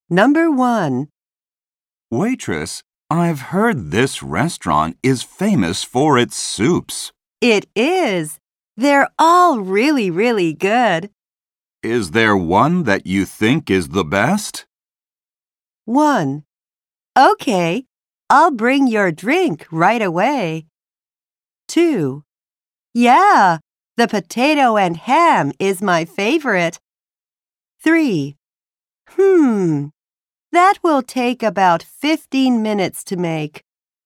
Number 1. Waitress, I've heard this restaurant is famous for its soups. It is. They're all really good. Is there one that you think is the best? 1. Okay, I'll bring your drink right away. 2. Yeah, the potato and ham is my favorite. 3. That will take about 15 minutes to make.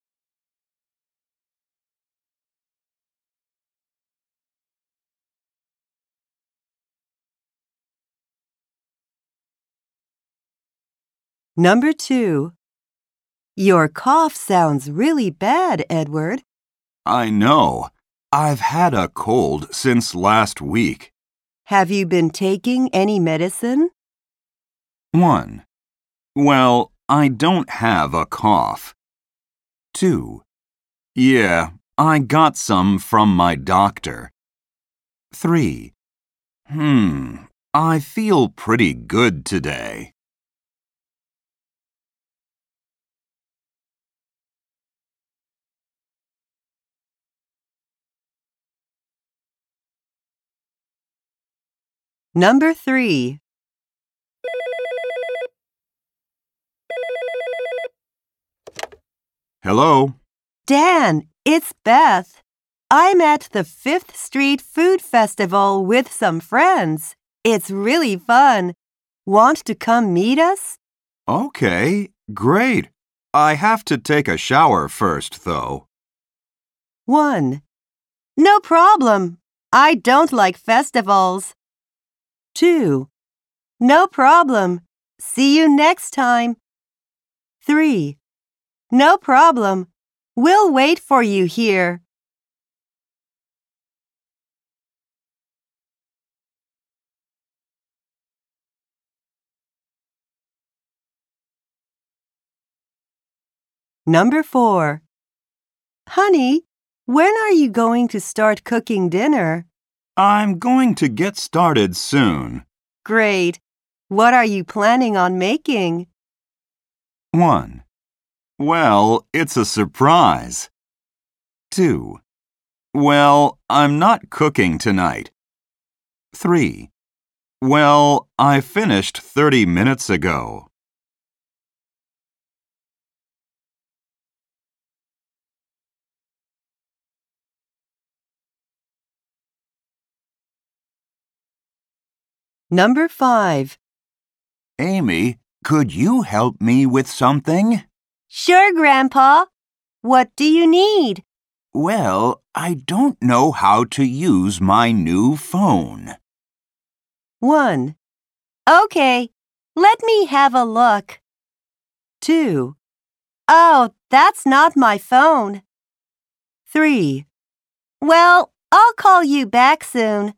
Number 2. Your cough sounds really bad, Edward. I know. I've had a cold since last week. Have you been taking any medicine? 1. Well, I don't have a cough. 2. Yeah, I got some from my doctor. 3. I feel pretty good today. Number 3. Hello? Dan, it's Beth. I'm at the 5th Street Food Festival with some friends. It's really fun. Want to come meet us? Okay, great. I have to take a shower first, though. 1. No problem. I don't like festivals. 2. No problem. See you next time. 3. No problem. We'll wait for you here. Number 4. Honey, when are you going to start cooking dinner? I'm going to get started soon. Great. What are you planning on making? 1. Well, it's a surprise. 2. Well, I'm not cooking tonight. 3. Well, I finished 30 minutes ago. Number 5. Amy, could you help me with something? Sure, Grandpa. What do you need? Well, I don't know how to use my new phone. 1. Okay, let me have a look. 2. Oh, that's not my phone. 3. Well, I'll call you back soon.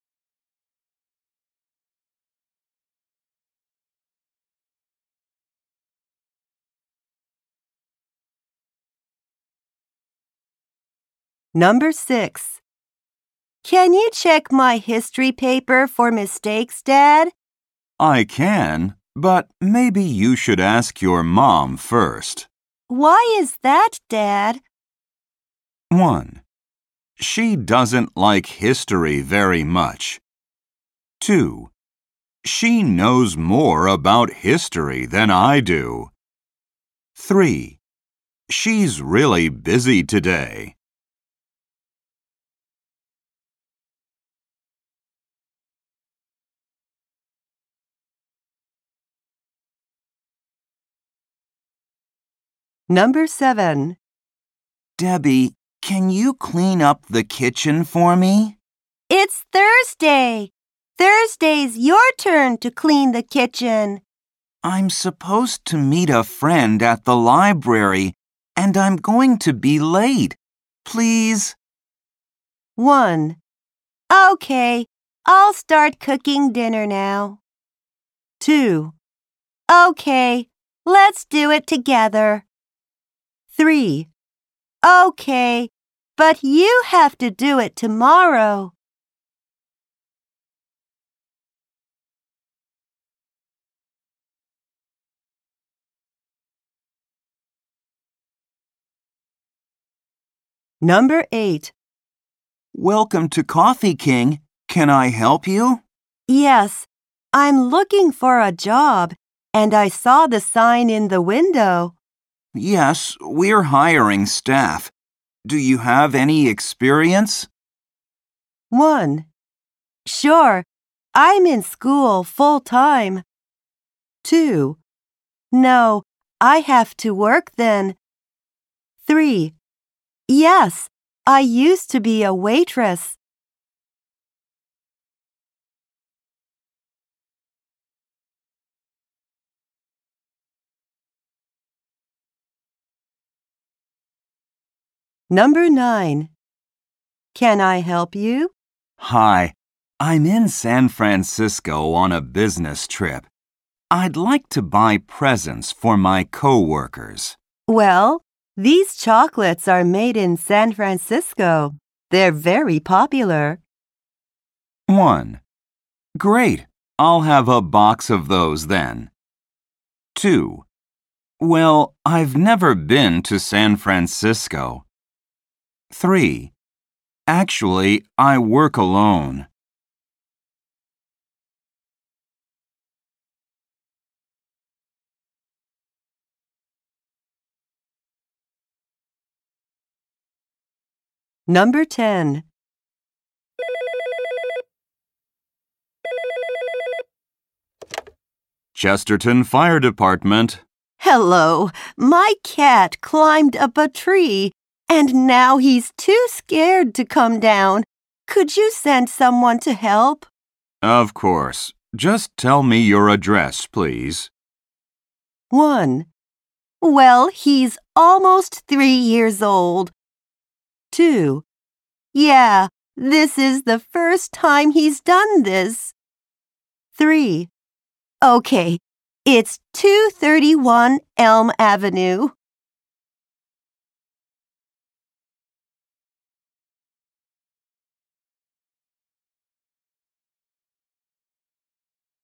Number 6. Can you check my history paper for mistakes, Dad? I can, but maybe you should ask your mom first. Why is that, Dad? 1. She doesn't like history very much. 2. She knows more about history than I do. 3. She's really busy today. Number 7. Debbie, can you clean up the kitchen for me? It's Thursday. Thursday's your turn to clean the kitchen. I'm supposed to meet a friend at the library, and I'm going to be late. Please? 1. Okay, I'll start cooking dinner now. 2. Okay, let's do it together. 3. Okay, but you have to do it tomorrow. Number 8. Welcome to Coffee King. Can I help you? Yes, I'm looking for a job, and I saw the sign in the window. Yes, we're hiring staff. Do you have any experience? 1. Sure, I'm in school full time. 2. No, I have to work then. 3. Yes, I used to be a waitress. Number 9. Can I help you? Hi, I'm in San Francisco on a business trip. I'd like to buy presents for my coworkers. Well, these chocolates are made in San Francisco. They're very popular. 1. Great, I'll have a box of those then. 2. Well, I've never been to San Francisco. 3. Actually, I work alone. Number 10. Chesterton Fire Department. Hello, my cat climbed up a tree, and now he's too scared to come down. Could you send someone to help? Of course. Just tell me your address, please. 1. Well, he's almost 3 years old. 2. Yeah, this is the first time he's done this. 3. Okay, it's 231 Elm Avenue.